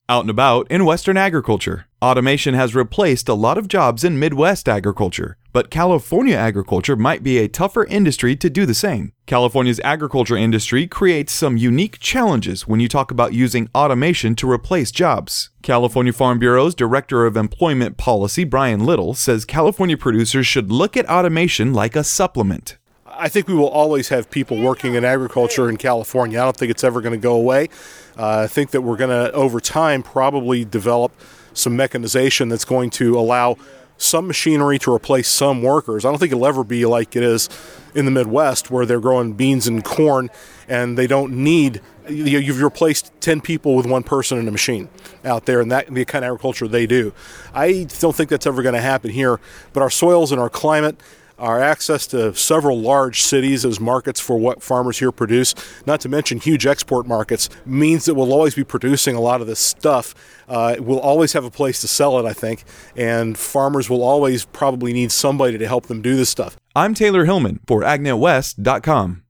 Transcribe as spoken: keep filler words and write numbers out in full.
Out and about in Western agriculture. Automation has replaced a lot of jobs in Midwest agriculture, but California agriculture might be a tougher industry to do the same. California's agriculture industry creates some unique challenges when you talk about using automation to replace jobs. California Farm Bureau's Director of Employment Policy, Brian Little, says California producers should look at automation like a supplement. I think we will always have people working in agriculture in California. I don't think it's ever going to go away. Uh, I think that we're going to, over time, probably develop some mechanization that's going to allow some machinery to replace some workers. I don't think it'll ever be like it is in the Midwest, where they're growing beans and corn and they don't need, you've replaced ten people with one person in a machine out there, and that the kind of agriculture they do. I don't think that's ever going to happen here, but our soils and our climate, our access to several large cities as markets for what farmers here produce, not to mention huge export markets, means that we'll always be producing a lot of this stuff. Uh, we'll always have a place to sell it, I think, and farmers will always probably need somebody to help them do this stuff. I'm Taylor Hillman for Ag Net West dot com.